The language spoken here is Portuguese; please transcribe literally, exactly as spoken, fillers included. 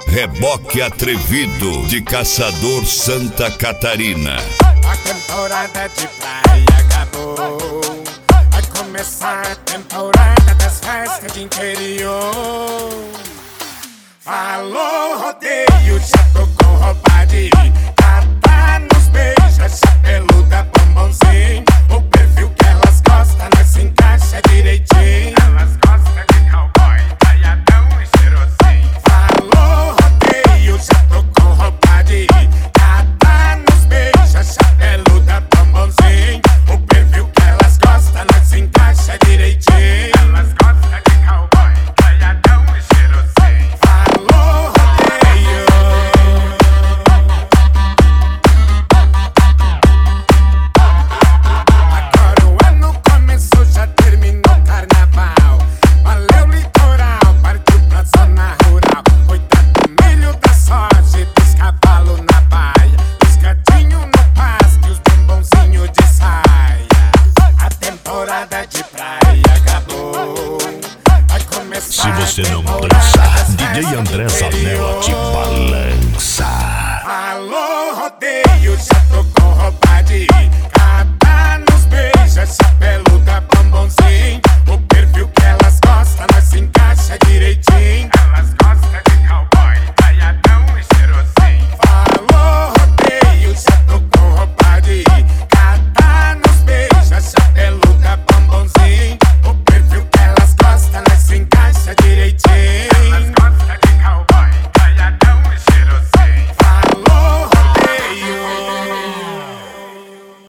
Reboque Atrevido de Caçador, Santa Catarina. A temporada de praia acabou. Vai começar a temporada das festas de interior. Falou rodeio, já tocou roubadinho. Cata nos beija, chapeluda, bombonzinho. O perfil que elas gostam, nós se encaixa direitinho. Elas gostam de cowboy, caiadão e cheirosinho. Falou rodeio, já tocou roubadinho. Cata nos beija, chapeluda, bombonzinho. O perfil que elas gostam, nós se encaixa direitinho. Elas gostam de cowboy, caiadão e cheirosinho. Falou rodeio. Agora o ano começou, já terminou o carnaval. Valeu litoral, partiu pra zona rural. Cuidado do milho da soja e dos cavalos na baia. Os gatinhos no pasto e os bombonzinhos de saia. A temporada de praia acabou. Vai começar. Se você não a dança, temporada das D J festas André de Zanella te interior. balança. Alô, rodeio.